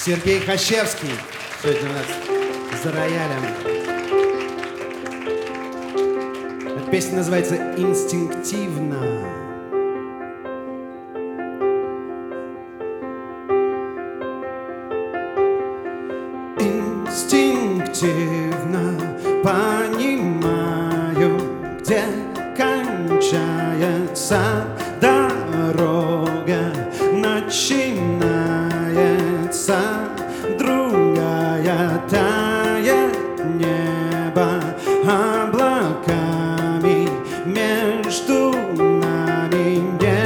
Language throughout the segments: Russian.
Сергей Хащевский сегодня у нас за роялем. Эта песня называется «Инстинктивно». Инстинктивно понимаю, где кончается дорога, начинается другая, тает небо облаками, между нами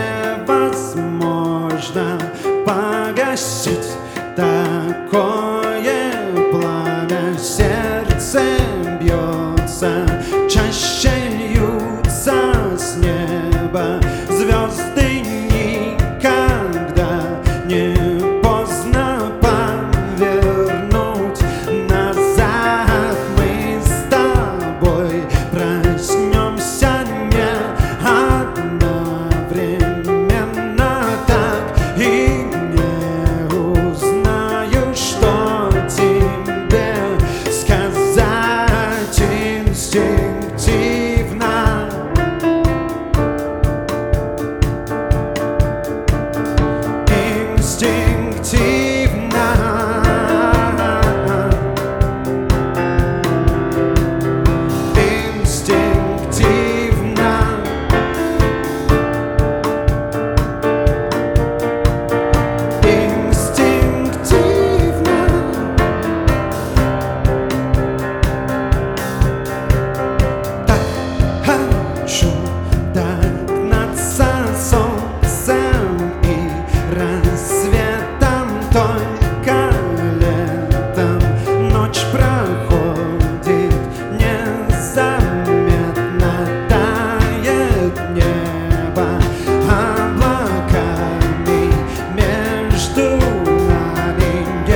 невозможно погасить такое пламя. Сердце бьется, чаще льются с неба звезды. Никогда не поздно повернуть назад. Мы с тобой проснемся не одновременно так, и не узнаю, что тебе сказать инстинктивно. Инстинктивно, инстинктивно, инстинктивно. Так хочу догнаться солнцем и рассветом, только летом ночь проходит незаметно, тает небо облаками, между нами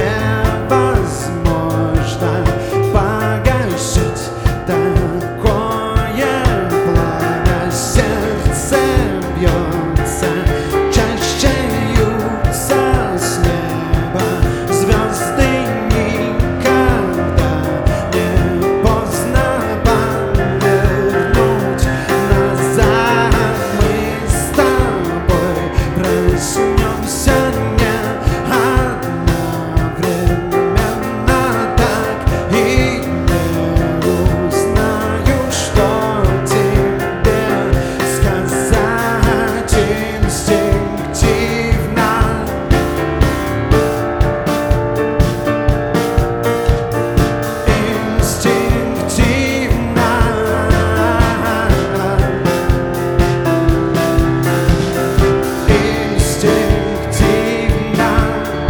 невозможно погасить такое пламя. Сердце бьется, чаще льются с неба звезды. Никогда не поздно повернуть назад. Мы с тобой проснемся не одновременно так, и не узнаю, что тебе сказать инстинктивно. Инстинктивно, инстинктивно,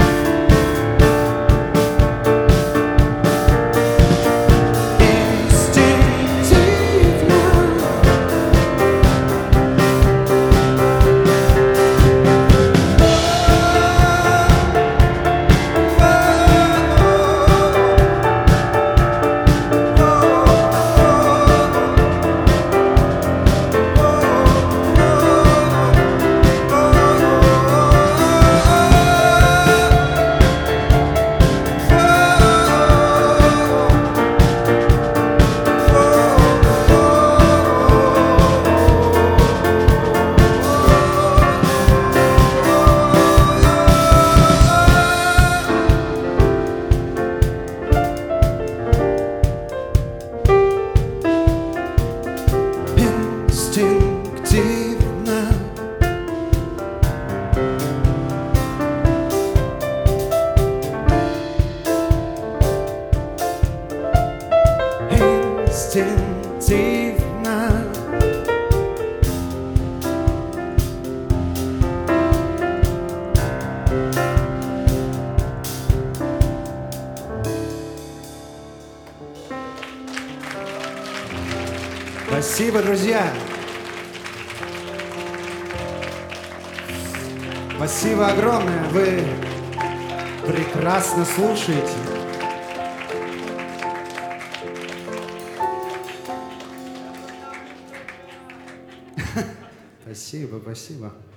инстинктивно. Инстинктивно. Спасибо, друзья. Спасибо огромное. Вы прекрасно слушаете. Спасибо, спасибо.